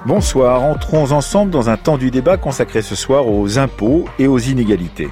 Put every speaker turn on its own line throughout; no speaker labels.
Bonsoir, entrons ensemble dans un temps du débat consacré ce soir aux impôts et aux inégalités.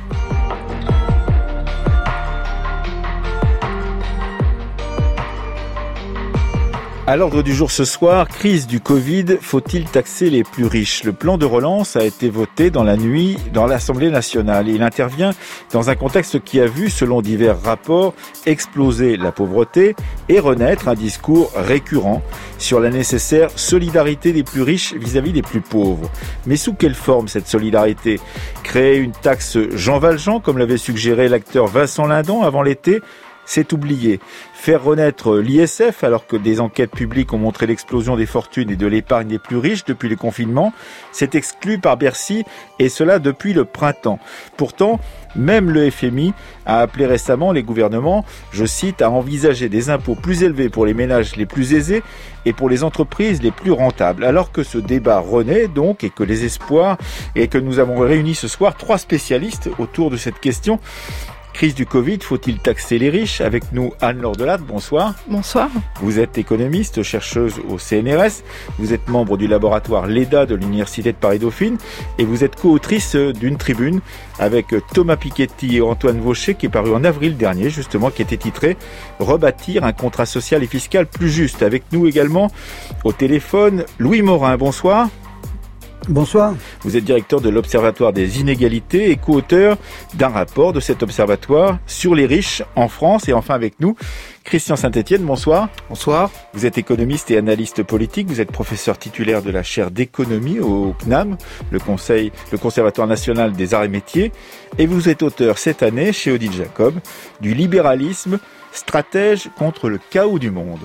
À l'ordre du jour ce soir, crise du Covid, faut-il taxer les plus riches ? Le plan de relance a été voté dans la nuit dans l'Assemblée nationale. Il intervient dans un contexte qui a vu, selon divers rapports, exploser la pauvreté et renaître un discours récurrent sur la nécessaire solidarité des plus riches vis-à-vis des plus pauvres. Mais sous quelle forme cette solidarité ? Créer une taxe Jean Valjean, comme l'avait suggéré l'acteur Vincent Lindon avant l'été ? C'est oublié. Faire renaître l'ISF alors que des enquêtes publiques ont montré l'explosion des fortunes et de l'épargne des plus riches depuis le confinement, c'est exclu par Bercy et cela depuis le printemps. Pourtant, même le FMI a appelé récemment les gouvernements, je cite, à envisager des impôts plus élevés pour les ménages les plus aisés et pour les entreprises les plus rentables. Alors que ce débat renaît donc et que les espoirs et que nous avons réuni ce soir 3 spécialistes autour de cette question. Crise du Covid, faut-il taxer les riches ? Avec nous, Anne-Laure Delatte, bonsoir.
Bonsoir.
Vous êtes économiste, chercheuse au CNRS, vous êtes membre du laboratoire LEDA de l'Université de Paris-Dauphine et vous êtes co-autrice d'une tribune avec Thomas Piketty et Antoine Vaucher qui est paru en avril dernier, justement, qui était titré « Rebâtir un contrat social et fiscal plus juste ». Avec nous également, au téléphone, Louis Morin, bonsoir.
Bonsoir.
Vous êtes directeur de l'Observatoire des inégalités et co-auteur d'un rapport de cet observatoire sur les riches en France. Et enfin avec nous, Christian Saint-Etienne, bonsoir.
Bonsoir.
Vous êtes économiste et analyste politique. Vous êtes professeur titulaire de la chaire d'économie au CNAM, le Conservatoire national des arts et métiers. Et vous êtes auteur cette année, chez Odile Jacob, du libéralisme, stratège contre le chaos du monde.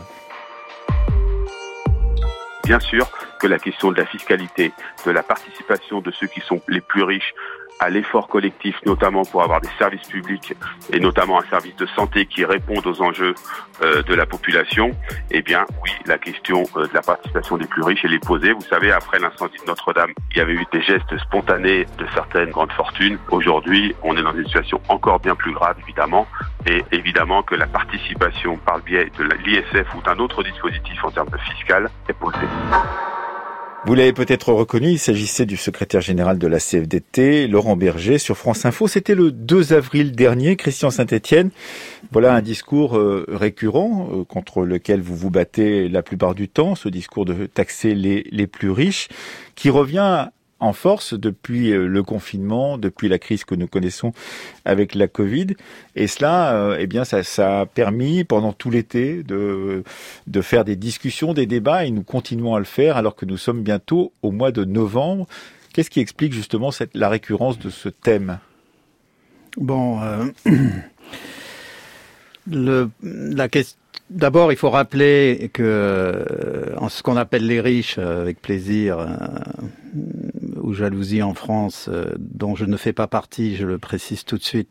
Bien sûr que la question de la fiscalité, de la participation de ceux qui sont les plus riches à l'effort collectif, notamment pour avoir des services publics et notamment un service de santé qui répondent aux enjeux de la population, eh bien oui, la question de la participation des plus riches, elle est posée. Vous savez, après l'incendie de Notre-Dame, il y avait eu des gestes spontanés de certaines grandes fortunes. Aujourd'hui, on est dans une situation encore bien plus grave, évidemment, et évidemment que la participation par le biais de l'ISF ou d'un autre dispositif en termes de fiscal est posée.
Vous l'avez peut-être reconnu, il s'agissait du secrétaire général de la CFDT, Laurent Berger, sur France Info. C'était le 2 avril dernier, Christian Saint-Etienne. Voilà un discours récurrent contre lequel vous vous battez la plupart du temps, ce discours de taxer les plus riches, qui revient en force depuis le confinement, depuis la crise que nous connaissons avec la Covid. Et cela, ça a permis pendant tout l'été de faire des discussions, des débats, et nous continuons à le faire alors que nous sommes bientôt au mois de novembre. Qu'est-ce qui explique justement la récurrence de ce thème ?
Bon, la question. D'abord, il faut rappeler que en ce qu'on appelle les riches, avec plaisir ou jalousie en France, dont je ne fais pas partie, je le précise tout de suite,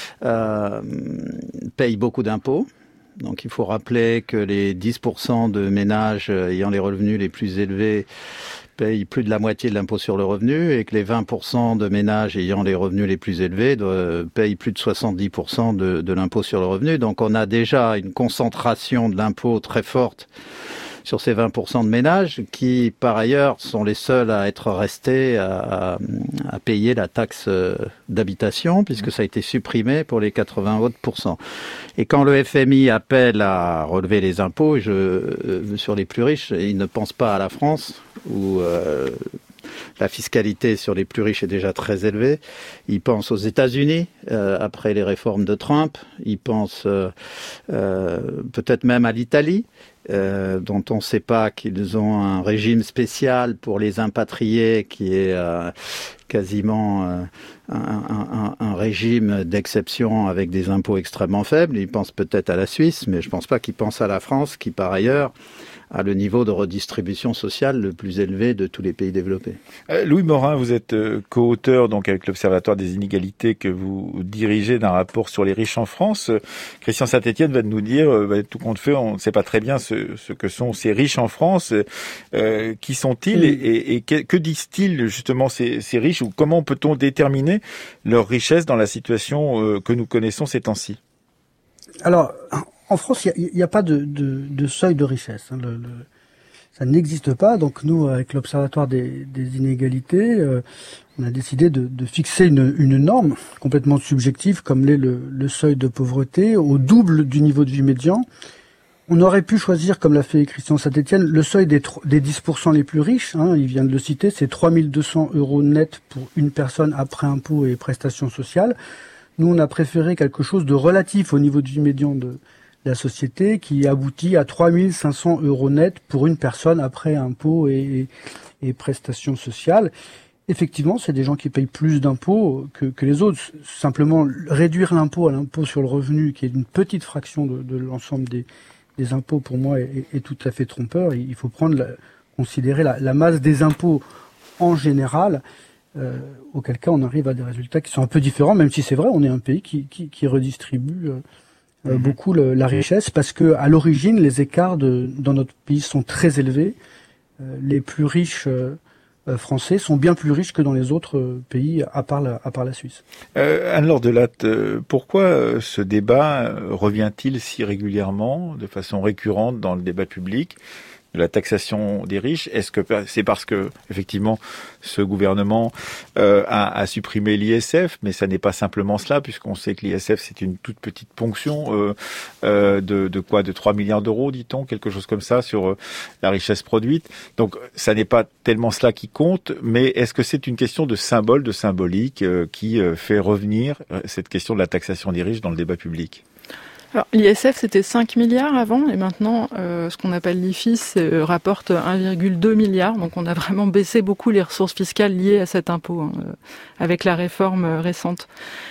payent beaucoup d'impôts. Donc il faut rappeler que les 10% de ménages ayant les revenus les plus élevés payent plus de la moitié de l'impôt sur le revenu et que les 20% de ménages ayant les revenus les plus élevés payent plus de 70% de l'impôt sur le revenu. Donc on a déjà une concentration de l'impôt très forte sur ces 20% de ménages qui, par ailleurs, sont les seuls à être restés à payer la taxe d'habitation puisque ça a été supprimé pour les 80 autres %. Et quand le FMI appelle à relever les impôts sur les plus riches, il ne pense pas à la France où la fiscalité sur les plus riches est déjà très élevée. Il pense aux États-Unis après les réformes de Trump. Il pense peut-être même à l'Italie, dont on ne sait pas qu'ils ont un régime spécial pour les impatriés qui est quasiment un régime d'exception avec des impôts extrêmement faibles. Il pense peut-être à la Suisse, mais je ne pense pas qu'il pense à la France, qui par ailleurs a le niveau de redistribution sociale le plus élevé de tous les pays développés.
Louis Morin, vous êtes co-auteur donc avec l'Observatoire des inégalités que vous dirigez d'un rapport sur les riches en France. Christian Saint-Etienne va nous dire, tout compte fait, on ne sait pas très bien ce que sont ces riches en France. Qui sont-ils et que disent-ils justement ces riches, ou comment peut-on déterminer leur richesse dans la situation que nous connaissons ces temps-ci ?
Alors, en France, il n'y a pas de seuil de richesse. ça n'existe pas. Donc nous, avec l'Observatoire des inégalités, on a décidé de fixer une norme complètement subjective, comme l'est le seuil de pauvreté, au double du niveau de vie médian. On aurait pu choisir, comme l'a fait Christian Saint-Etienne, le seuil des 10% les plus riches. Il vient de le citer, c'est 3 200 € net pour une personne après impôts et prestations sociales. Nous, on a préféré quelque chose de relatif au niveau de vie médian de la société, qui aboutit à 3 500 € net pour une personne après impôts et prestations sociales. Effectivement, c'est des gens qui payent plus d'impôts que les autres. Simplement, réduire l'impôt à l'impôt sur le revenu, qui est une petite fraction de l'ensemble des impôts, pour moi, est tout à fait trompeur. Il faut considérer la masse des impôts en général, auquel cas on arrive à des résultats qui sont un peu différents, même si c'est vrai, on est un pays qui redistribue beaucoup la richesse, parce que à l'origine, les écarts dans notre pays sont très élevés. Les plus riches français sont bien plus riches que dans les autres pays, à part la Suisse.
Anne-Laure Delatte, pourquoi ce débat revient-il si régulièrement, de façon récurrente dans le débat public, de la taxation des riches? Est-ce que c'est parce que, effectivement, ce gouvernement a supprimé l'ISF, mais ça n'est pas simplement cela, puisqu'on sait que l'ISF, c'est une toute petite ponction de 3 milliards d'euros, dit-on, quelque chose comme ça, sur la richesse produite. Donc, ça n'est pas tellement cela qui compte, mais est-ce que c'est une question de symbole, de symbolique, qui fait revenir cette question de la taxation des riches dans le débat public?
Alors, l'ISF, c'était 5 milliards avant, et maintenant, ce qu'on appelle l'IFIS rapporte 1,2 milliard. Donc, on a vraiment baissé beaucoup les ressources fiscales liées à cet impôt, avec la réforme récente.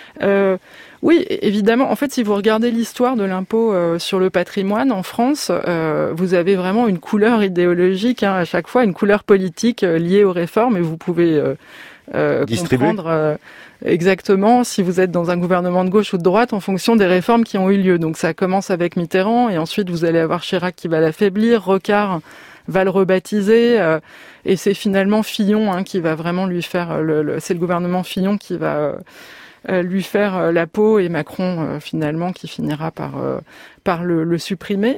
Oui, évidemment. En fait, si vous regardez l'histoire de l'impôt sur le patrimoine en France, vous avez vraiment une couleur idéologique, à chaque fois, une couleur politique liée aux réformes, et vous pouvez comprendre exactement si vous êtes dans un gouvernement de gauche ou de droite en fonction des réformes qui ont eu lieu. Donc ça commence avec Mitterrand, et ensuite vous allez avoir Chirac qui va l'affaiblir, Rocard va le rebaptiser, et c'est finalement Fillon qui va vraiment lui faire c'est le gouvernement Fillon qui va lui faire la peau, et Macron finalement qui finira par le supprimer.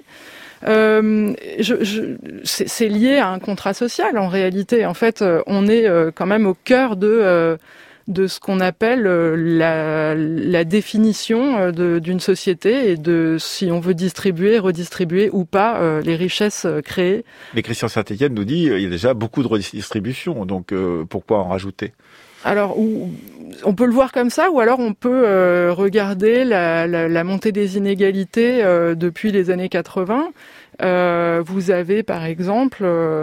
C'est lié à un contrat social en réalité. En fait, on est quand même au cœur de ce qu'on appelle la définition d'une société, et de si on veut distribuer, redistribuer ou pas les richesses créées.
Mais Christian Saint-Etienne nous dit il y a déjà beaucoup de redistribution, donc pourquoi en rajouter?
Alors, on peut le voir comme ça, ou alors on peut regarder la montée des inégalités depuis les années 80. Vous avez par exemple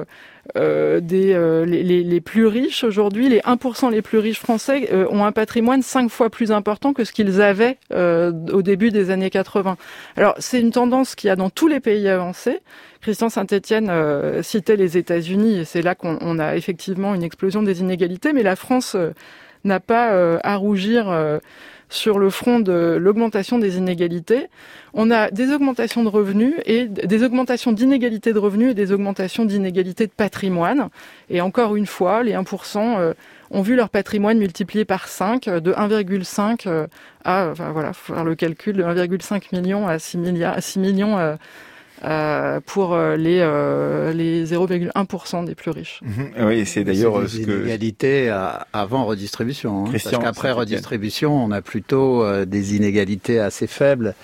les plus riches aujourd'hui, les 1% les plus riches français ont un patrimoine 5 fois plus important que ce qu'ils avaient au début des années 80. Alors c'est une tendance qu'il y a dans tous les pays avancés. Christian Saint-Etienne citait les États-Unis, et c'est là qu'on a effectivement une explosion des inégalités, mais la France n'a pas à rougir sur le front de l'augmentation des inégalités. On a des augmentations de revenus, et des augmentations d'inégalités de revenus, et des augmentations d'inégalités de patrimoine. Et encore une fois, les 1% ont vu leur patrimoine multiplié par 5, de 1,5 à, faut faire le calcul, de 1,5 million à 6 millions pour les 0,1% des plus riches.
Oui, c'est d'ailleurs
des inégalités avant redistribution. Parce qu'après redistribution, on a plutôt des inégalités assez faibles.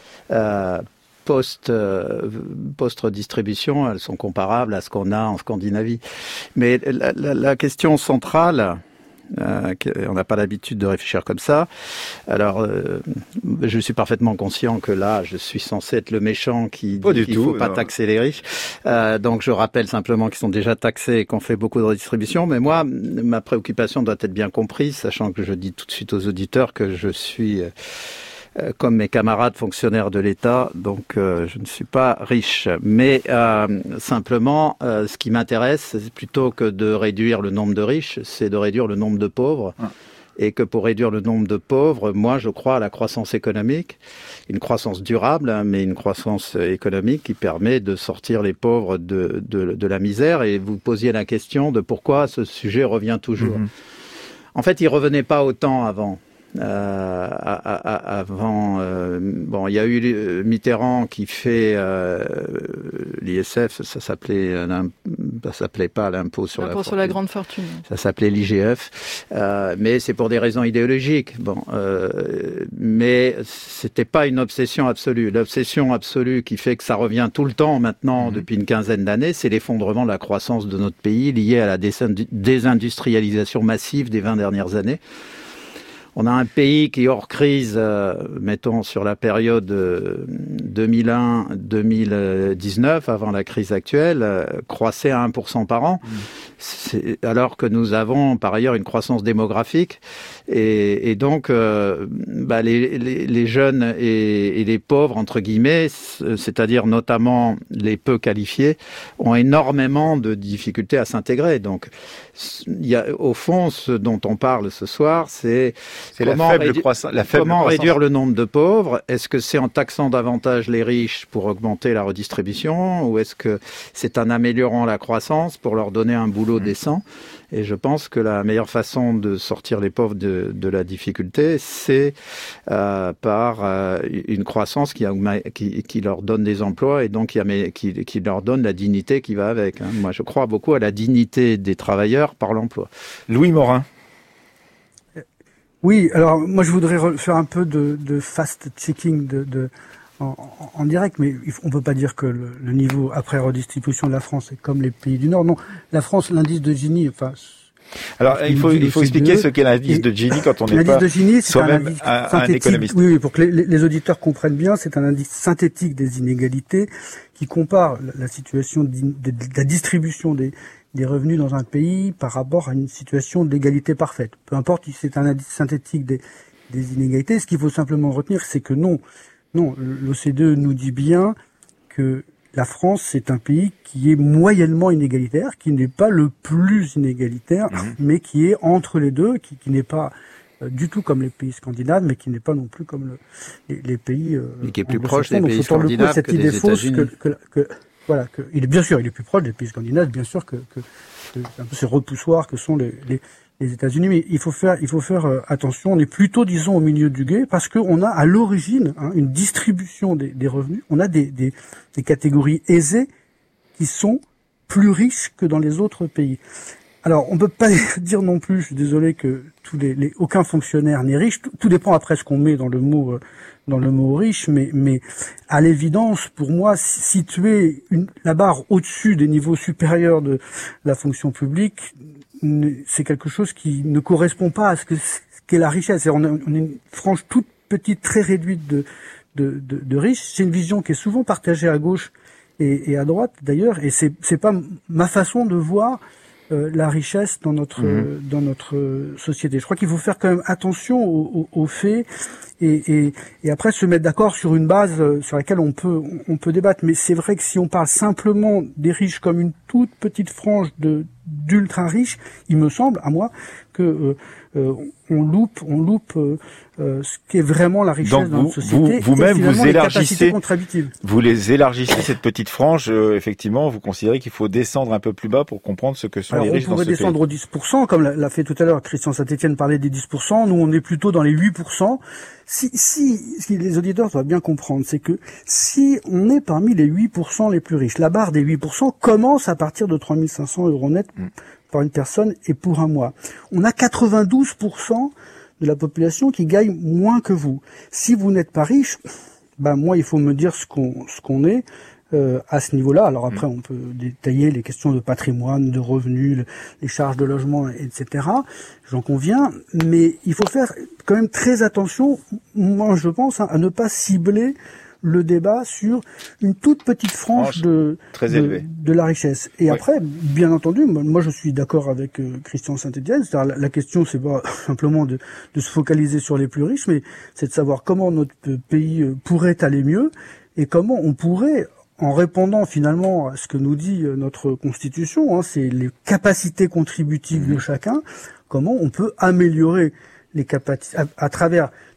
Post-redistribution, elles sont comparables à ce qu'on a en Scandinavie. Mais la question centrale, on n'a pas l'habitude de réfléchir comme ça. Alors, je suis parfaitement conscient que là, je suis censé être le méchant qui dit qu'il ne faut pas taxer les riches. Donc, je rappelle simplement qu'ils sont déjà taxés et qu'on fait beaucoup de redistribution. Mais moi, ma préoccupation doit être bien comprise, sachant que je dis tout de suite aux auditeurs que je suis comme mes camarades fonctionnaires de l'État, donc je ne suis pas riche. Mais simplement, ce qui m'intéresse, c'est plutôt que de réduire le nombre de riches, c'est de réduire le nombre de pauvres. Et que pour réduire le nombre de pauvres, moi je crois à la croissance économique, une croissance durable, mais une croissance économique qui permet de sortir les pauvres de la misère. Et vous posiez la question de pourquoi ce sujet revient toujours. En fait, il revenait pas autant avant. Avant, bon, il y a eu Mitterrand qui fait l'ISF, ça s'appelait pas l'impôt sur la
grande fortune.
Ça s'appelait l'IGF, mais c'est pour des raisons idéologiques. Bon, mais c'était pas une obsession absolue. L'obsession absolue qui fait que ça revient tout le temps maintenant depuis une quinzaine d'années, c'est l'effondrement de la croissance de notre pays lié à la désindustrialisation massive des 20 dernières années. On a un pays qui, hors crise, mettons sur la période 2001-2019, avant la crise actuelle, croissait à 1% par an, alors que nous avons par ailleurs une croissance démographique. Et donc, les jeunes et les pauvres, entre guillemets, c'est-à-dire notamment les peu qualifiés, ont énormément de difficultés à s'intégrer. Donc, il y a, au fond, ce dont on parle ce soir, c'est comment réduire le nombre de pauvres. Est-ce que c'est en taxant davantage les riches pour augmenter la redistribution, ou est-ce que c'est en améliorant la croissance pour leur donner un boulot décent? Et je pense que la meilleure façon de sortir les pauvres de la difficulté, c'est par une croissance qui leur donne des emplois et donc qui leur donne la dignité qui va avec. Moi, je crois beaucoup à la dignité des travailleurs par l'emploi.
Louis Morin.
Oui, alors moi je voudrais faire un peu de fast-checking en direct, mais on peut pas dire que le niveau après redistribution de la France est comme les pays du Nord. Non, la France, l'indice de Gini, enfin.
Alors il faut expliquer ce qu'est l'indice de Gini quand on n'est pas
de Gini, c'est
soi-même un économiste.
Oui, pour que les auditeurs comprennent bien, c'est un indice synthétique des inégalités qui compare la situation de la distribution des revenus dans un pays par rapport à une situation d'égalité parfaite. Peu importe si c'est un indice synthétique des inégalités, ce qu'il faut simplement retenir, c'est que non, l'OCDE nous dit bien que la France, c'est un pays qui est moyennement inégalitaire, qui n'est pas le plus inégalitaire, mais qui est entre les deux, qui n'est pas du tout comme les pays scandinaves, mais qui n'est pas non plus comme les pays
et qui est plus proche des pays scandinaves que des États-Unis.
Voilà, il est plus proche des pays scandinaves, bien sûr que un peu ces repoussoirs que sont les États-Unis, mais il faut faire attention. On est plutôt, disons, au milieu du gué, parce que on a à l'origine une distribution des revenus. On a des catégories aisées qui sont plus riches que dans les autres pays. Alors, on peut pas dire non plus, je suis désolé, que aucun fonctionnaire n'est riche. Tout dépend après ce qu'on met dans le mot riche, mais à l'évidence, pour moi, situer la barre au-dessus des niveaux supérieurs de la fonction publique, c'est quelque chose qui ne correspond pas à ce qu'est la richesse. On est une frange toute petite, très réduite de riches. C'est une vision qui est souvent partagée à gauche et à droite, d'ailleurs, et c'est pas ma façon de voir la richesse dans notre société. Je crois qu'il faut faire quand même attention aux faits et après se mettre d'accord sur une base sur laquelle on peut débattre. Mais c'est vrai que si on parle simplement des riches comme une toute petite frange d'ultra riches, il me semble à moi que on loupe ce qui est vraiment la richesse
donc
dans notre société.
Vous-même, vous élargissez, cette petite frange. Effectivement, vous considérez qu'il faut descendre un peu plus bas pour comprendre ce que sont les riches dans ce pays.
On pourrait descendre aux 10%, comme l'a fait tout à l'heure Christian Saint-Étienne, parlait des 10%. Nous, on est plutôt dans les 8%. Ce que les auditeurs doivent bien comprendre, c'est que si on est parmi les 8% les plus riches, la barre des 8% commence à partir de 3 500 € net par une personne et pour un mois. On a 92% de la population qui gagne moins que vous. Si vous n'êtes pas riche, moi, il faut me dire ce qu'on est à ce niveau-là. Alors après, on peut détailler les questions de patrimoine, de revenus, les charges de logement, etc. J'en conviens, mais il faut faire quand même très attention, moi je pense, à ne pas cibler le débat sur une toute petite frange de la richesse. Et après, bien entendu, moi je suis d'accord avec Christian Saint-Étienne, c'est-à-dire la question c'est pas simplement de se focaliser sur les plus riches, mais c'est de savoir comment notre pays pourrait aller mieux et comment on pourrait, en répondant finalement à ce que nous dit notre Constitution, c'est les capacités contributives de chacun, comment on peut améliorer les capacités à travers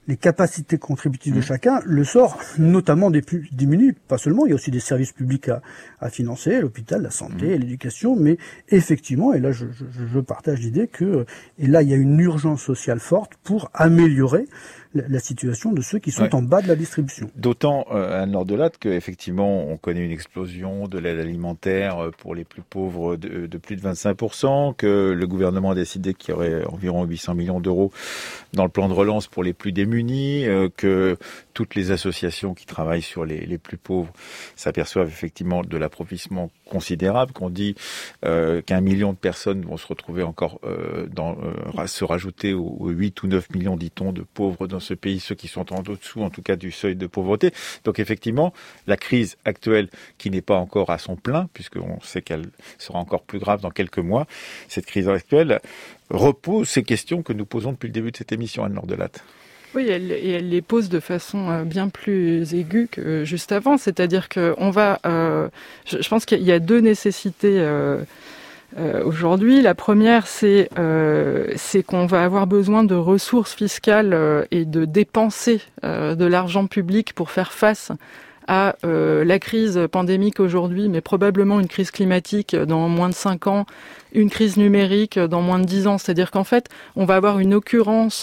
les capacités contributives de chacun, le sort notamment des plus démunis, pas seulement, il y a aussi des services publics à financer, l'hôpital, la santé, l'éducation, mais effectivement, et là je partage l'idée que, et là il y a une urgence sociale forte pour améliorer la situation de ceux qui sont en bas de la distribution.
D'autant, Anne Lordelatte, qu'effectivement, on connaît une explosion de l'aide alimentaire pour les plus pauvres de plus de 25%, que le gouvernement a décidé qu'il y aurait environ 800 millions d'euros dans le plan de relance pour les plus démunis, que toutes les associations qui travaillent sur les plus pauvres s'aperçoivent effectivement de l'appauvrissement considérable, qu'on dit qu'1 million de personnes vont se retrouver encore se rajouter aux 8 ou 9 millions, dit-on, de pauvres dans ce pays, ceux qui sont en dessous, en tout cas, du seuil de pauvreté. Donc effectivement, la crise actuelle, qui n'est pas encore à son plein, puisqu'on sait qu'elle sera encore plus grave dans quelques mois, cette crise actuelle repose ces questions que nous posons depuis le début de cette émission, Anne Lordelatte.
Oui, elle les pose de façon bien plus aiguë que juste avant. C'est-à-dire qu'on va... je pense qu'il y a deux nécessités aujourd'hui. La première, c'est qu'on va avoir besoin de ressources fiscales et de dépenser de l'argent public pour faire face à la crise pandémique aujourd'hui, mais probablement une crise climatique dans moins de 5 ans, une crise numérique dans moins de 10 ans. C'est-à-dire qu'en fait, on va avoir une occurrence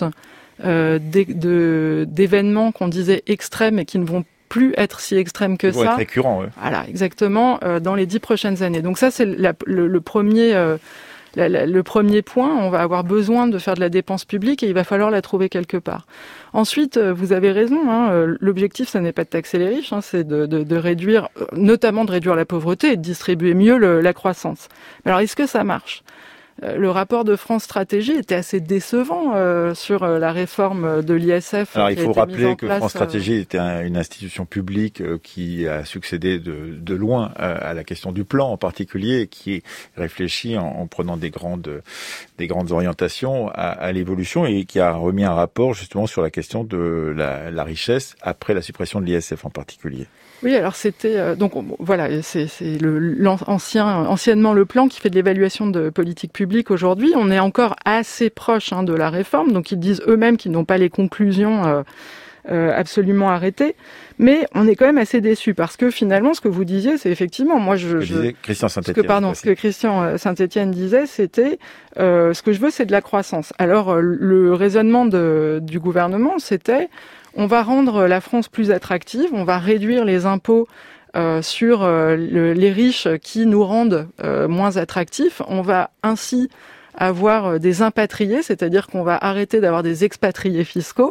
d'événements qu'on disait extrêmes et qui ne vont plus être si extrêmes que ça.
Ils vont être récurrents, oui.
Voilà, exactement, dans les 10 prochaines années. Donc ça, c'est le premier point. On va avoir besoin de faire de la dépense publique et il va falloir la trouver quelque part. Ensuite, vous avez raison, l'objectif, ça n'est pas de taxer les riches, c'est de réduire, notamment de réduire la pauvreté et de distribuer mieux la croissance. Mais alors, est-ce que ça marche ? Le rapport de France Stratégie était assez décevant sur la réforme de l'ISF.
Alors il faut rappeler que France Stratégie était une institution publique qui a succédé de loin à la question du plan en particulier, et qui réfléchit en prenant des grandes orientations à l'évolution, et qui a remis un rapport justement sur la question de la richesse après la suppression de l'ISF en particulier.
Oui, alors c'était donc voilà, c'est anciennement le plan qui fait de l'évaluation de politique publique. Aujourd'hui, on est encore assez proche de la réforme, donc ils disent eux-mêmes qu'ils n'ont pas les conclusions absolument arrêtées, mais on est quand même assez déçus parce que finalement, ce que vous disiez, c'est effectivement, moi
Christian Saint-Étienne.
Ce que Christian Saint-Étienne disait, c'était ce que je veux, c'est de la croissance. Alors le raisonnement du gouvernement, c'était on va rendre la France plus attractive, on va réduire les impôts sur les riches qui nous rendent moins attractifs. On va ainsi avoir des impatriés, c'est-à-dire qu'on va arrêter d'avoir des expatriés fiscaux.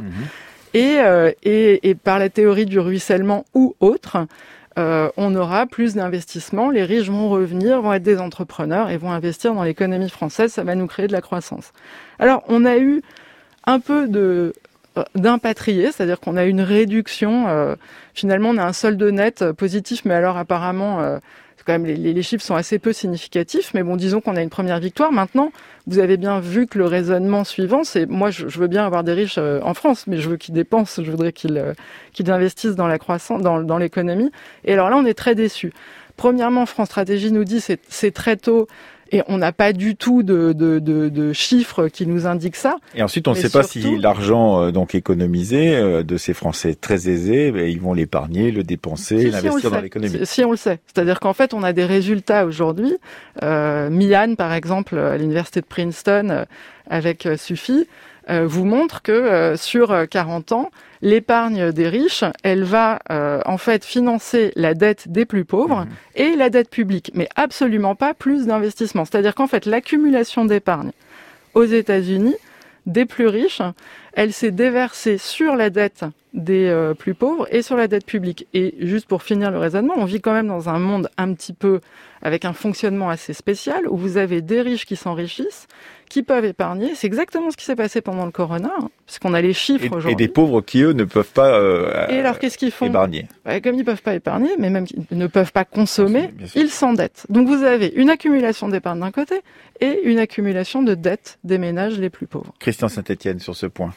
Et par la théorie du ruissellement ou autre, on aura plus d'investissements, les riches vont revenir, vont être des entrepreneurs et vont investir dans l'économie française, ça va nous créer de la croissance. Alors, on a eu un peu d'impatriés, c'est-à-dire qu'on a une réduction, finalement on a un solde net positif, mais alors apparemment quand même les chiffres sont assez peu significatifs, mais bon, disons qu'on a une première victoire. Maintenant, vous avez bien vu que le raisonnement suivant, c'est moi je veux bien avoir des riches en France, mais je veux qu'ils dépensent, je voudrais qu'ils investissent dans la croissance, dans l'économie. Et alors là, on est très déçus. Premièrement, France Stratégie nous dit c'est très tôt. Et on n'a pas du tout de chiffres qui nous indiquent ça.
Et ensuite, on ne sait pas si l'argent donc économisé de ces Français très aisés, ils vont l'épargner, le dépenser, l'investir dans l'économie.
Si on le sait. C'est-à-dire qu'en fait, on a des résultats aujourd'hui. Mian, par exemple, à l'université de Princeton, avec Sufi, vous montre que sur 40 ans, l'épargne des riches, elle va en fait financer la dette des plus pauvres et la dette publique, mais absolument pas plus d'investissement. C'est-à-dire qu'en fait, l'accumulation d'épargne aux États-Unis des plus riches, elle s'est déversée sur la dette des plus pauvres et sur la dette publique. Et juste pour finir le raisonnement, on vit quand même dans un monde un petit peu avec un fonctionnement assez spécial où vous avez des riches qui s'enrichissent, qui peuvent épargner. C'est exactement ce qui s'est passé pendant le corona, puisqu'on a les chiffres aujourd'hui.
Et des pauvres qui, eux, ne peuvent pas
et alors, qu'est-ce qu'ils font ?
Épargner.
Comme ils ne peuvent pas épargner, mais même qu'ils ne peuvent pas consommer, ils s'endettent. Donc vous avez une accumulation d'épargne d'un côté et une accumulation de dettes des ménages les plus pauvres.
Christian Saint-Étienne, sur ce point.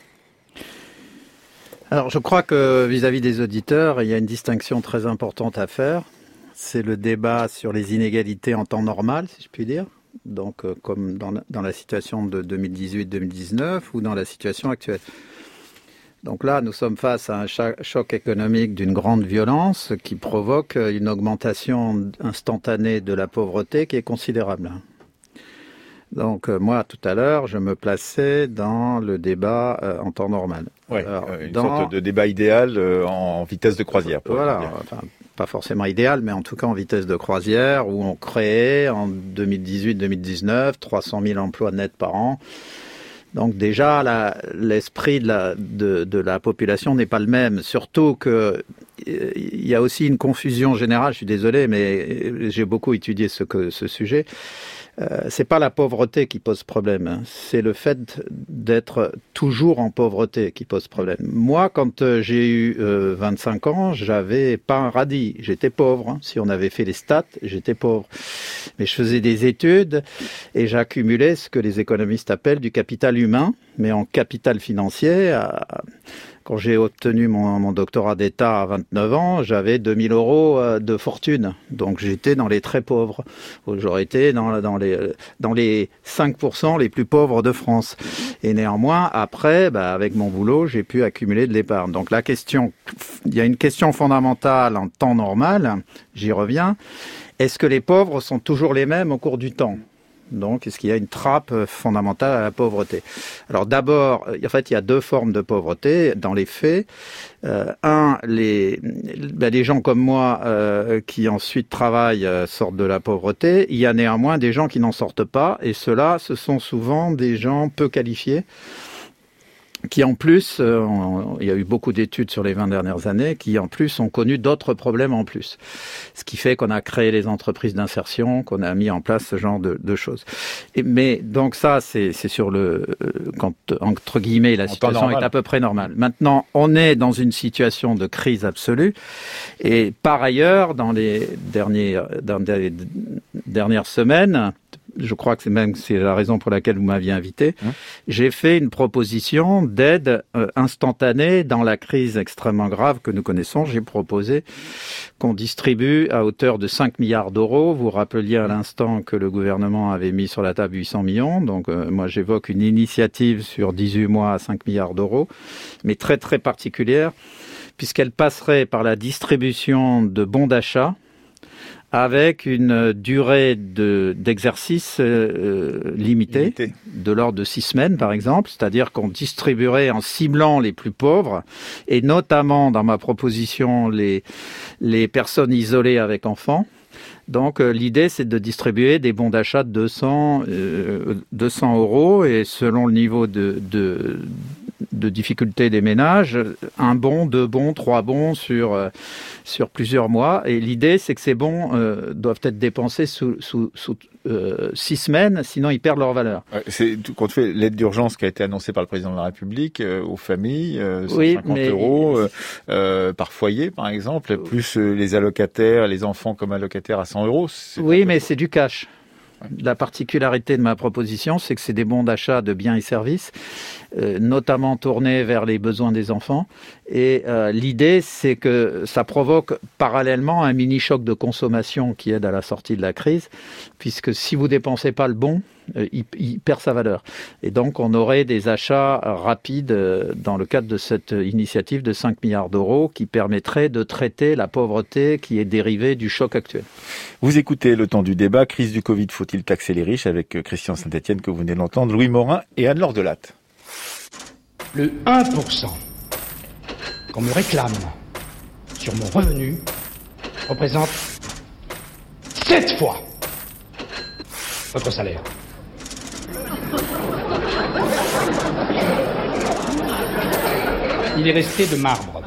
Alors je crois que vis-à-vis des auditeurs, il y a une distinction très importante à faire. C'est le débat sur les inégalités en temps normal, si je puis dire. Donc comme dans la situation de 2018-2019 ou dans la situation actuelle. Donc là, nous sommes face à un choc économique d'une grande violence qui provoque une augmentation instantanée de la pauvreté qui est considérable. Donc moi, tout à l'heure, je me plaçais dans le débat en temps normal.
Ouais, sorte de débat idéal en vitesse de croisière.
Voilà, enfin, pas forcément idéal, mais en tout cas en vitesse de croisière, où on créait en 2018-2019 300 000 emplois nets par an. Donc déjà, l'esprit de la population n'est pas le même. Surtout que il y a aussi une confusion générale. Je suis désolé, mais j'ai beaucoup étudié ce sujet. C'est pas la pauvreté qui pose problème, c'est le fait d'être toujours en pauvreté qui pose problème. Moi, quand j'ai eu 25 ans, j'avais pas un radis, j'étais pauvre. Si on avait fait les stats, j'étais pauvre. Mais je faisais des études et j'accumulais ce que les économistes appellent du capital humain, mais en capital financier. Quand j'ai obtenu mon doctorat d'État à 29 ans, j'avais 2 000 € de fortune. Donc j'étais dans les très pauvres. J'aurais été dans les 5% les plus pauvres de France. Et néanmoins, après, avec mon boulot, j'ai pu accumuler de l'épargne. Donc il y a une question fondamentale en temps normal, j'y reviens. Est-ce que les pauvres sont toujours les mêmes au cours du temps ? Donc, est-ce qu'il y a une trappe fondamentale à la pauvreté ? Alors d'abord, en fait, il y a 2 formes de pauvreté dans les faits. Les gens comme moi qui ensuite travaillent sortent de la pauvreté. Il y a néanmoins des gens qui n'en sortent pas, et ceux-là, ce sont souvent des gens peu qualifiés, qui en plus, il y a eu beaucoup d'études sur les 20 dernières années, qui en plus ont connu d'autres problèmes en plus. Ce qui fait qu'on a créé les entreprises d'insertion, qu'on a mis en place ce genre de choses. Mais donc ça, c'est sur quand, entre guillemets, la situation est à peu près normale. Maintenant, on est dans une situation de crise absolue, et par ailleurs, dans les dernières semaines, je crois que c'est la raison pour laquelle vous m'aviez invité, j'ai fait une proposition d'aide instantanée dans la crise extrêmement grave que nous connaissons. J'ai proposé qu'on distribue à hauteur de 5 milliards d'euros. Vous rappeliez à l'instant que le gouvernement avait mis sur la table 800 millions. Donc moi j'évoque une initiative sur 18 mois à 5 milliards d'euros, mais très très particulière, puisqu'elle passerait par la distribution de bons d'achat, avec une durée d'exercice limitée, de l'ordre de 6 semaines par exemple, c'est-à-dire qu'on distribuerait en ciblant les plus pauvres, et notamment dans ma proposition les personnes isolées avec enfants. Donc l'idée, c'est de distribuer des bons d'achat de 200 €, et selon le niveau de difficulté des ménages, 1 bon, 2 bons, 3 bons sur plusieurs mois. Et l'idée, c'est que ces bons doivent être dépensés sous 6 semaines, sinon ils perdent leur valeur.
C'est quand on fait l'aide d'urgence qui a été annoncée par le président de la République aux familles, 150 € par foyer, par exemple, plus les allocataires, les enfants comme allocataires à 100 €.
Oui, mais c'est du cash. La particularité de ma proposition, c'est que c'est des bons d'achat de biens et services, notamment tournés vers les besoins des enfants. Et l'idée, c'est que ça provoque parallèlement un mini-choc de consommation qui aide à la sortie de la crise, puisque si vous dépensez pas le bon, il perd sa valeur. Et donc, on aurait des achats rapides dans le cadre de cette initiative de 5 milliards d'euros qui permettrait de traiter la pauvreté qui est dérivée du choc actuel.
Vous écoutez Le Temps du débat, crise du Covid, faut-il taxer les riches, avec Christian Saint-Etienne que vous venez d'entendre, Louis Morin et Anne-Laure Delatte.
Le 1% qu'on me réclame sur mon revenu représente 7 fois votre salaire. Il est resté de marbre.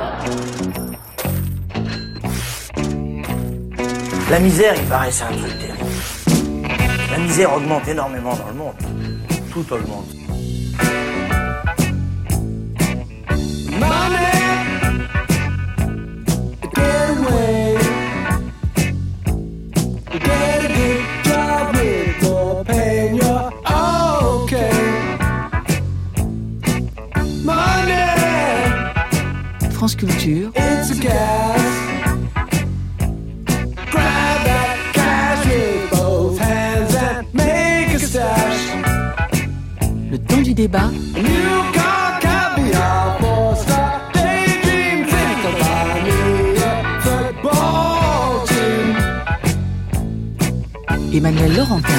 La misère, il paraît, c'est un truc terrible. La misère augmente énormément dans le monde. Tout augmente.
France Culture. Le Temps du débat. Emmanuel Laurentin.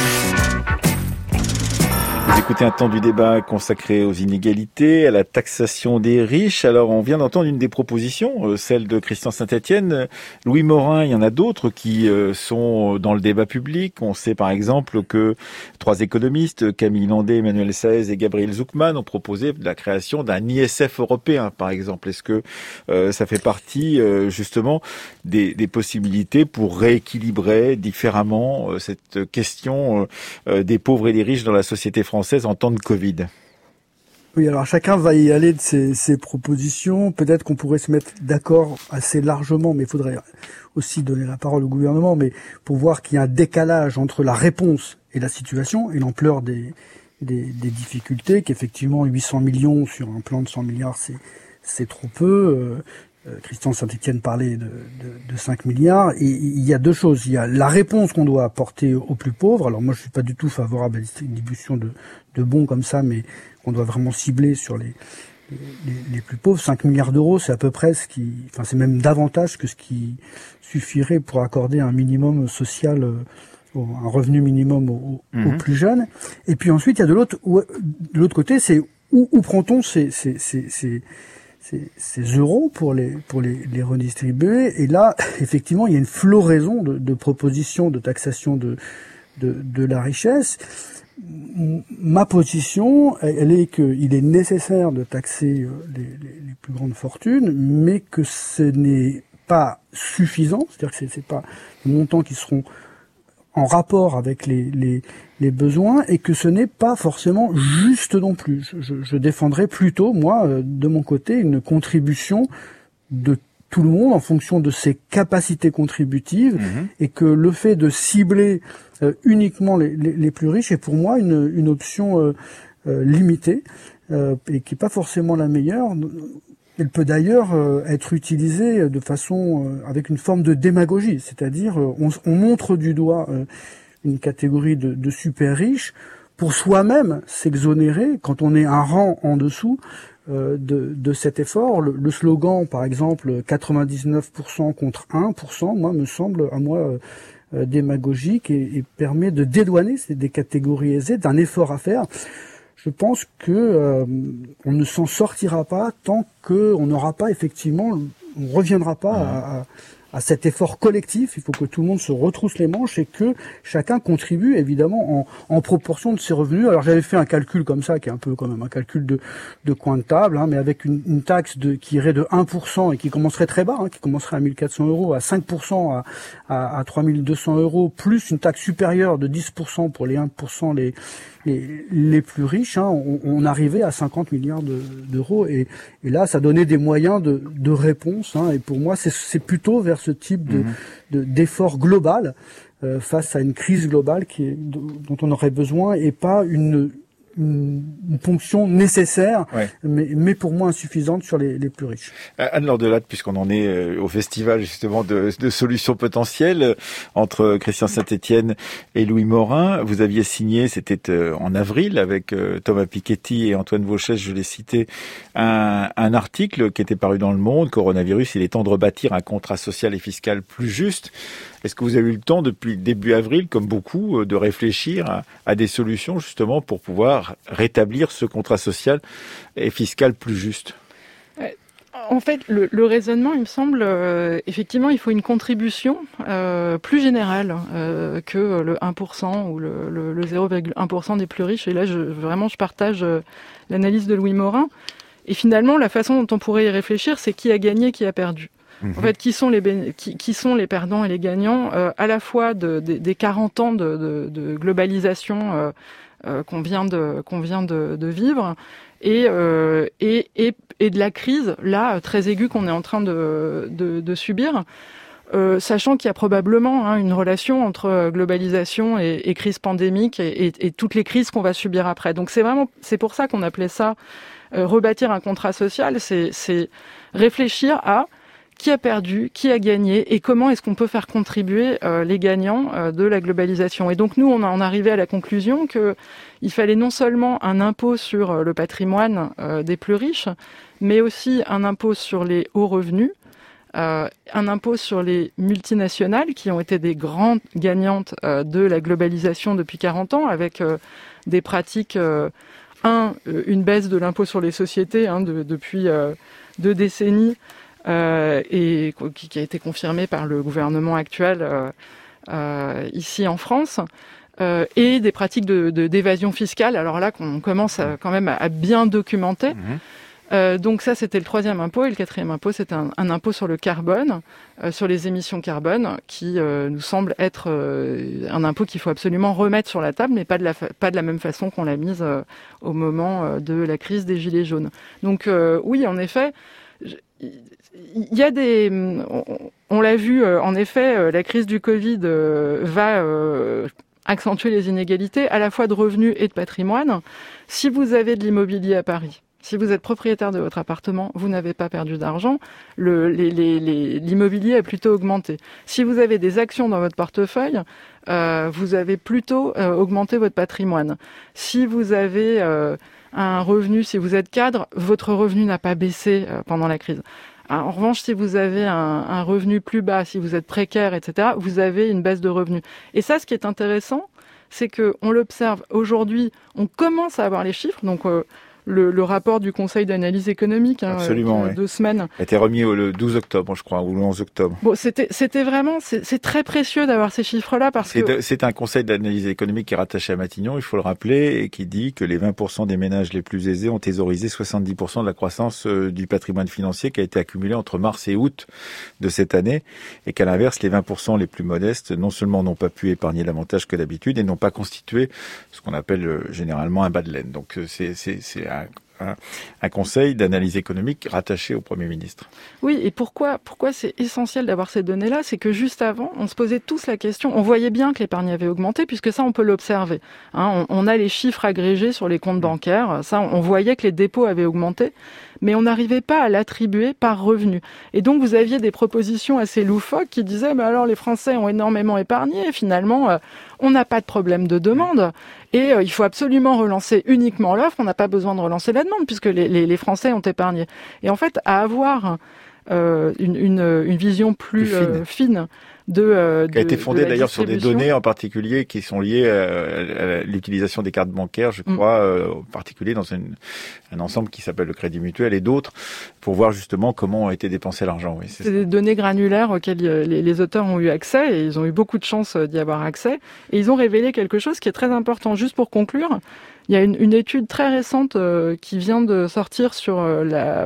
Vous écoutez un temps du débat consacré aux inégalités, à la taxation des riches. Alors, on vient d'entendre une des propositions, celle de Christian Saint-Etienne. Louis Morin, il y en a d'autres qui sont dans le débat public. On sait par exemple que 3 économistes, Camille Landé, Emmanuel Saez et Gabriel Zucman, ont proposé la création d'un ISF européen, par exemple. Est-ce que ça fait partie justement des possibilités pour rééquilibrer différemment cette question des pauvres et des riches dans la société française en temps de Covid?
Oui, alors chacun va y aller de ses propositions. Peut-être qu'on pourrait se mettre d'accord assez largement, mais il faudrait aussi donner la parole au gouvernement, mais pour voir qu'il y a un décalage entre la réponse et la situation et l'ampleur des difficultés, qu'effectivement 800 millions sur un plan de 100 milliards, c'est trop peu. Christian Saint-Etienne parlait de 5 milliards. Et il y a deux choses. Il y a la réponse qu'on doit apporter aux plus pauvres. Alors moi, je suis pas du tout favorable à une distribution de bons comme ça, mais qu'on doit vraiment cibler sur les plus pauvres. 5 milliards d'euros, c'est à peu près c'est même davantage que ce qui suffirait pour accorder un minimum social, un revenu minimum aux plus jeunes. Et puis ensuite, il y a de l'autre côté, c'est où prend-on ces euros pour les redistribuer. Et là, effectivement, il y a une floraison de propositions de taxation de la richesse. Ma position, elle est qu'il est nécessaire de taxer les plus grandes fortunes, mais que ce n'est pas suffisant. C'est-à-dire que c'est pas des montants qui seront en rapport avec les besoins, et que ce n'est pas forcément juste non plus. Je défendrais plutôt, moi, de mon côté, une contribution de tout le monde en fonction de ses capacités contributives, et que le fait de cibler uniquement les plus riches est pour moi une option limitée, et qui n'est pas forcément la meilleure. Elle peut d'ailleurs être utilisée de façon avec une forme de démagogie, c'est-à-dire on montre du doigt une catégorie de super riches pour soi-même s'exonérer quand on est un rang en dessous de cet effort. Le slogan, par exemple, 99% contre 1%, moi me semble démagogique et permet de dédouaner des catégories aisées d'un effort à faire. Je pense que on ne s'en sortira pas tant qu'on n'aura pas effectivement, on reviendra pas à cet effort collectif. Il faut que tout le monde se retrousse les manches et que chacun contribue évidemment en proportion de ses revenus. Alors j'avais fait un calcul comme ça, qui est un peu quand même un calcul de coin de table, mais avec une taxe qui irait de 1% et qui commencerait très bas, qui commencerait à 1400 euros, à 5% à 3200 euros, plus une taxe supérieure de 10% pour les 1% les plus riches, on arrivait à 50 milliards d'euros, et là ça donnait des moyens de réponse, et pour moi c'est plutôt vers ce type d'effort global face à une crise globale dont on aurait besoin, et pas une ponction nécessaire, mais pour moi insuffisante sur les plus riches.
Anne-Laure Delatte, puisqu'on en est au festival justement de solutions potentielles entre Christian Saint-Etienne et Louis Morin, vous aviez signé, c'était en avril, avec Thomas Piketty et Antoine Vauchès, je l'ai cité, un article qui était paru dans Le Monde, Coronavirus, il est temps de rebâtir un contrat social et fiscal plus juste. Est-ce que vous avez eu le temps depuis début avril, comme beaucoup, de réfléchir à des solutions justement pour pouvoir rétablir ce contrat social et fiscal plus juste?
En fait, le raisonnement, il me semble, effectivement, il faut une contribution plus générale que le 1% ou le 0,1% des plus riches. Et là, je partage l'analyse de Louis Morin. Et finalement, la façon dont on pourrait y réfléchir, c'est qui a gagné, qui a perdu. En fait, qui sont les perdants et les gagnants, à la fois des 40 ans de globalisation qu'on vient de vivre, et de la crise là très aiguë qu'on est en train de subir, sachant qu'il y a probablement une relation entre globalisation et crise pandémique et toutes les crises qu'on va subir après. Donc c'est pour ça qu'on appelait ça rebâtir un contrat social, c'est réfléchir à qui a perdu, qui a gagné, et comment est-ce qu'on peut faire contribuer les gagnants de la globalisation. Et donc nous, on en arrivait à la conclusion qu'il fallait non seulement un impôt sur le patrimoine des plus riches, mais aussi un impôt sur les hauts revenus, un impôt sur les multinationales qui ont été des grandes gagnantes de la globalisation depuis 40 ans avec des pratiques, une baisse de l'impôt sur les sociétés depuis 2 décennies et qui a été confirmée par le gouvernement actuel ici en France. Et des pratiques d'évasion fiscale, alors là qu'on commence quand même à bien documenter. Donc ça, c'était le 3e impôt. Et le 4e impôt, c'était un impôt sur le carbone, sur les émissions carbone, qui nous semble être un impôt qu'il faut absolument remettre sur la table, mais pas de la même façon qu'on l'a mise au moment de la crise des Gilets jaunes. Donc oui, en effet, il y a on l'a vu, en effet, la crise du Covid va accentuer les inégalités à la fois de revenus et de patrimoine. Si vous avez de l'immobilier à Paris, si vous êtes propriétaire de votre appartement, vous n'avez pas perdu d'argent. L'immobilier a plutôt augmenté. Si vous avez des actions dans votre portefeuille, vous avez plutôt augmenté votre patrimoine. Si vous avez un revenu, si vous êtes cadre, votre revenu n'a pas baissé pendant la crise. En revanche, si vous avez un revenu plus bas, si vous êtes précaire, etc., vous avez une baisse de revenus. Et ça, ce qui est intéressant, c'est qu'on l'observe aujourd'hui, on commence à avoir les chiffres, donc le rapport du Conseil d'analyse économique,
Absolument,
oui. 2 semaines.
A été remis le 12 octobre, je crois, ou le 11 octobre.
Bon, c'était vraiment, c'est très précieux d'avoir ces chiffres-là parce que
c'est un Conseil d'analyse économique qui est rattaché à Matignon, il faut le rappeler, et qui dit que les 20% des ménages les plus aisés ont thésaurisé 70% de la croissance du patrimoine financier qui a été accumulé entre mars et août de cette année, et qu'à l'inverse, les 20% les plus modestes, non seulement n'ont pas pu épargner davantage que d'habitude, et n'ont pas constitué ce qu'on appelle généralement un bas de laine. Donc c'est un conseil d'analyse économique rattaché au Premier ministre.
Oui, et pourquoi c'est essentiel d'avoir ces données-là? C'est que juste avant, on se posait tous la question, on voyait bien que l'épargne avait augmenté, puisque ça, on peut l'observer. On a les chiffres agrégés sur les comptes bancaires, ça, on voyait que les dépôts avaient augmenté, mais on n'arrivait pas à l'attribuer par revenu. Et donc, vous aviez des propositions assez loufoques qui disaient, mais alors les Français ont énormément épargné, et finalement, on n'a pas de problème de demande, et il faut absolument relancer uniquement l'offre, on n'a pas besoin de relancer la demande, puisque les Français ont épargné. Et en fait, à avoir une vision plus fine qui
a été fondée d'ailleurs sur des données en particulier qui sont liées à l'utilisation des cartes bancaires, je crois, en particulier dans un ensemble qui s'appelle le Crédit Mutuel et d'autres, pour voir justement comment a été dépensé l'argent. Oui,
c'est des données granulaires auxquelles les auteurs ont eu accès, et ils ont eu beaucoup de chance d'y avoir accès, et ils ont révélé quelque chose qui est très important. Juste pour conclure, il y a une étude très récente qui vient de sortir sur la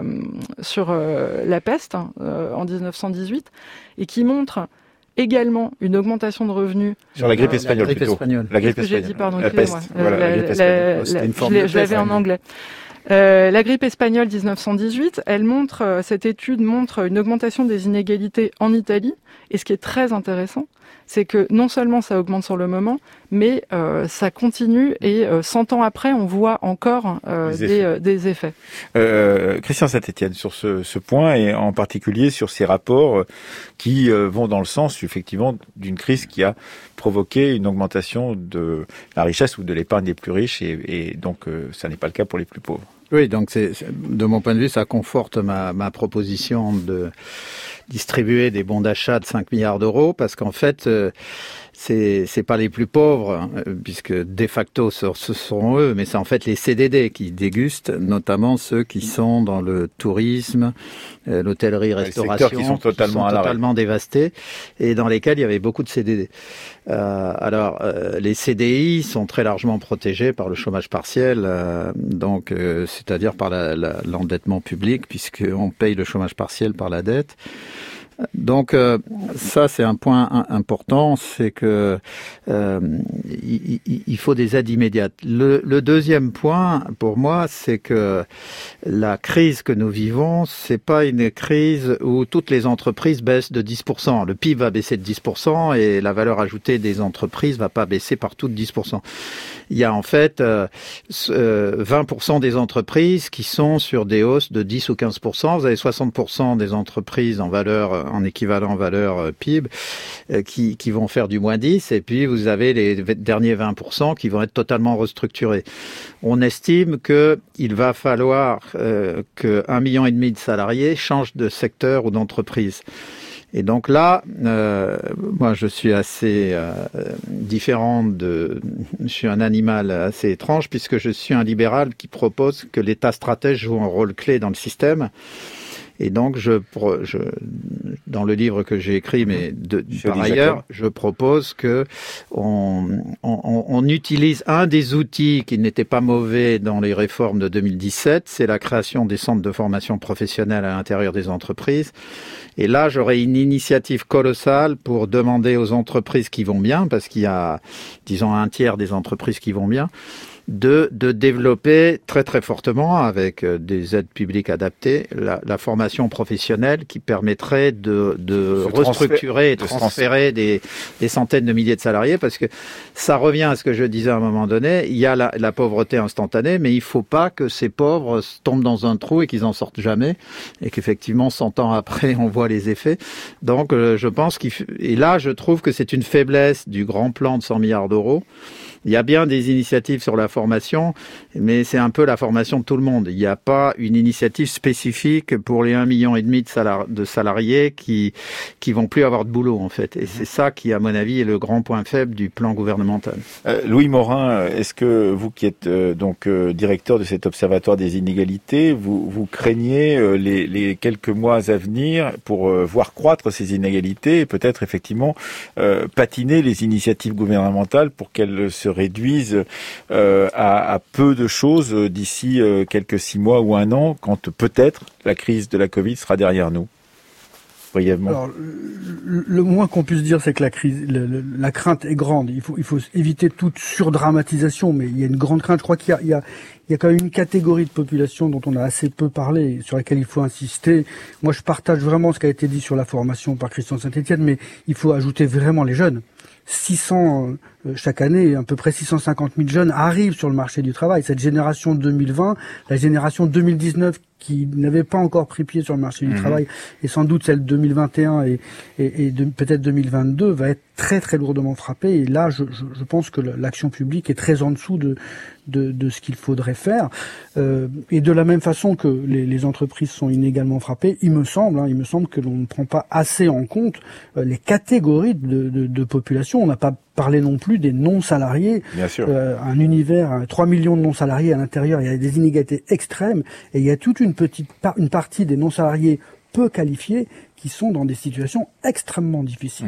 peste en 1918, et qui montre également une augmentation de revenus.
Sur la grippe espagnole plutôt.
La grippe espagnole. J'ai dit, pardon,
la peste. Voilà, la grippe
espagnole. Je l'avais en anglais. La grippe espagnole 1918, cette étude montre une augmentation des inégalités en Italie. Et ce qui est très intéressant, c'est que non seulement ça augmente sur le moment, mais ça continue et 100 ans après, on voit encore des effets.
Christian Saint-Etienne, sur ce point, et en particulier sur ces rapports qui vont dans le sens, effectivement, d'une crise qui a provoqué une augmentation de la richesse ou de l'épargne des plus riches, et donc ça n'est pas le cas pour les plus pauvres.
Oui, donc de mon point de vue, ça conforte ma proposition de distribuer des bons d'achat de 5 milliards d'euros, parce qu'en fait, c'est pas les plus pauvres, puisque de facto ce sont eux, mais c'est en fait les CDD qui dégustent, notamment ceux qui sont dans le tourisme, l'hôtellerie, restauration,
qui sont totalement
dévastés, et dans lesquels il y avait beaucoup de CDD. Les CDI sont très largement protégés par le chômage partiel, donc c'est-à-dire par l'endettement public, puisqu'on paye le chômage partiel par la dette. Donc ça c'est un point important, c'est que il faut des aides immédiates. Le deuxième point pour moi, c'est que la crise que nous vivons, c'est pas une crise où toutes les entreprises baissent de 10%. Le PIB va baisser de 10% et la valeur ajoutée des entreprises va pas baisser partout de 10%. il y a en fait 20% des entreprises qui sont sur des hausses de 10 ou 15%. Vous avez 60% des entreprises en équivalent valeur PIB qui vont faire du moins 10, et puis vous avez les derniers 20% qui vont être totalement restructurés. On estime qu'il va falloir que 1,5 million de salariés changent de secteur ou d'entreprise. Et donc là, moi je suis assez différent je suis un animal assez étrange puisque je suis un libéral qui propose que l'État stratège joue un rôle clé dans le système. Et donc, dans le livre que j'ai écrit, mais par ailleurs, je propose que on utilise un des outils qui n'était pas mauvais dans les réformes de 2017, c'est la création des centres de formation professionnelle à l'intérieur des entreprises. Et là, j'aurais une initiative colossale pour demander aux entreprises qui vont bien, parce qu'il y a, disons, un tiers des entreprises qui vont bien, de développer très très fortement avec des aides publiques adaptées la formation professionnelle qui permettrait de restructurer et transférer des centaines de milliers de salariés, parce que ça revient à ce que je disais à un moment donné, il y a la pauvreté instantanée, mais il faut pas que ces pauvres tombent dans un trou et qu'ils en sortent jamais, et qu'effectivement 100 ans après on voit les effets. Donc je pense et là je trouve que c'est une faiblesse du grand plan de 100 milliards d'euros. Il y a bien des initiatives sur la formation, mais c'est un peu la formation de tout le monde. Il n'y a pas une initiative spécifique pour les 1,5 million de salariés qui vont plus avoir de boulot, en fait. Et c'est ça qui, à mon avis, est le grand point faible du plan gouvernemental.
Louis Morin, est-ce que vous qui êtes directeur de cet observatoire des inégalités, vous craignez les quelques mois à venir pour voir croître ces inégalités et peut-être effectivement patiner les initiatives gouvernementales pour qu'elles se réduisent à peu de choses d'ici quelques 6 mois ou 1 an, quand peut-être la crise de la Covid sera derrière nous? Brièvement. Alors,
le moins qu'on puisse dire, c'est que la crainte est grande. Il faut éviter toute surdramatisation, mais il y a une grande crainte. Je crois qu'il y a quand même une catégorie de population dont on a assez peu parlé, sur laquelle il faut insister. Moi, je partage vraiment ce qui a été dit sur la formation par Christian Saint-Etienne, mais il faut ajouter vraiment les jeunes. 600 chaque année, à peu près 650 000 jeunes arrivent sur le marché du travail. Cette génération 2020, la génération 2019 qui n'avait pas encore pris pied sur le marché du travail, et sans doute celle 2021 et peut-être 2022 va être très très lourdement frappée. Et là, je pense que l'action publique est très en dessous de ce qu'il faudrait faire. Et de la même façon que les entreprises sont inégalement frappées, il me semble que l'on ne prend pas assez en compte les catégories de population. On n'a pas parlé non plus des non-salariés.
Bien sûr.
Un univers, 3 millions de non-salariés à l'intérieur, il y a des inégalités extrêmes, et il y a toute une partie des non-salariés peu qualifiés qui sont dans des situations extrêmement difficiles.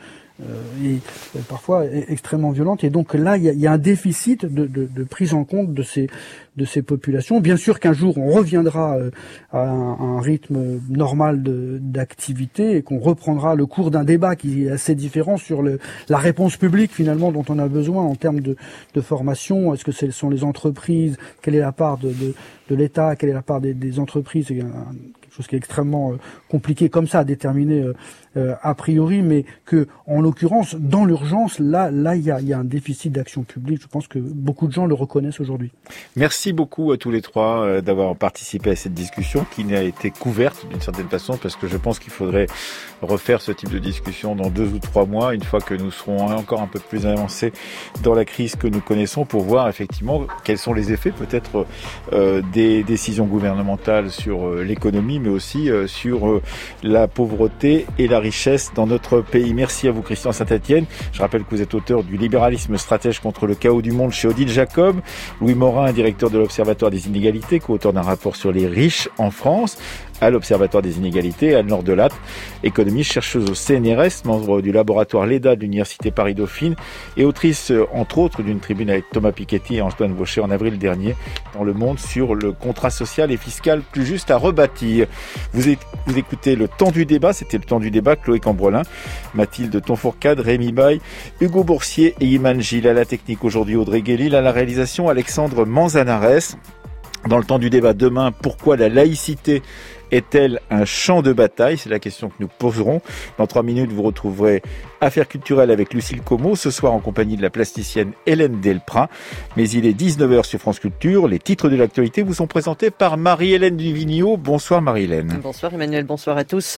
Et parfois extrêmement violentes. Et donc là, il y a un déficit de prise en compte de ces populations. Bien sûr qu'un jour, on reviendra à un rythme normal d'activité et qu'on reprendra le cours d'un débat qui est assez différent sur la réponse publique finalement dont on a besoin en termes de formation. Est-ce que ce sont les entreprises? Quelle est la part de l'État? Quelle est la part des entreprises? C'est quelque chose qui est extrêmement compliqué comme ça à déterminer a priori, mais que en l'occurrence, dans l'urgence, là il y a un déficit d'action publique. Je pense que beaucoup de gens le reconnaissent aujourd'hui.
Merci beaucoup à tous les trois d'avoir participé à cette discussion qui n'a été couverte d'une certaine façon, parce que je pense qu'il faudrait refaire ce type de discussion dans 2 ou 3 mois, une fois que nous serons encore un peu plus avancés dans la crise que nous connaissons, pour voir effectivement quels sont les effets peut-être des décisions gouvernementales sur l'économie, mais aussi sur la pauvreté et la richesse dans notre pays. Merci à vous, Christian Saint-Etienne. Je rappelle que vous êtes auteur du Libéralisme stratège contre le chaos du monde chez Odile Jacob. Louis Morin, directeur de l'Observatoire des inégalités, co-auteur d'un rapport sur les riches en France à l'Observatoire des inégalités. Anne-Laure Delatte, économiste, chercheuse au CNRS, membre du laboratoire LEDA de l'Université Paris-Dauphine et autrice, entre autres, d'une tribune avec Thomas Piketty et Antoine Vaucher en avril dernier dans Le Monde sur le contrat social et fiscal plus juste à rebâtir. Vous écoutez Le Temps du débat, c'était Le Temps du débat, Chloé Cambrelin, Mathilde Tonfourcade, Rémi Baye, Hugo Boursier et Iman Gilles. À la technique aujourd'hui, Audrey Guélil, à la réalisation, Alexandre Manzanares. Dans Le Temps du débat demain, pourquoi la laïcité est-elle un champ de bataille? C'est la question que nous poserons. Dans 3 minutes, vous retrouverez Affaires culturelles avec Lucille Como, ce soir en compagnie de la plasticienne Hélène Delprin. Mais il est 19h sur France Culture. Les titres de l'actualité vous sont présentés par Marie-Hélène Duvigneau. Bonsoir Marie-Hélène.
Bonsoir Emmanuel, bonsoir à tous.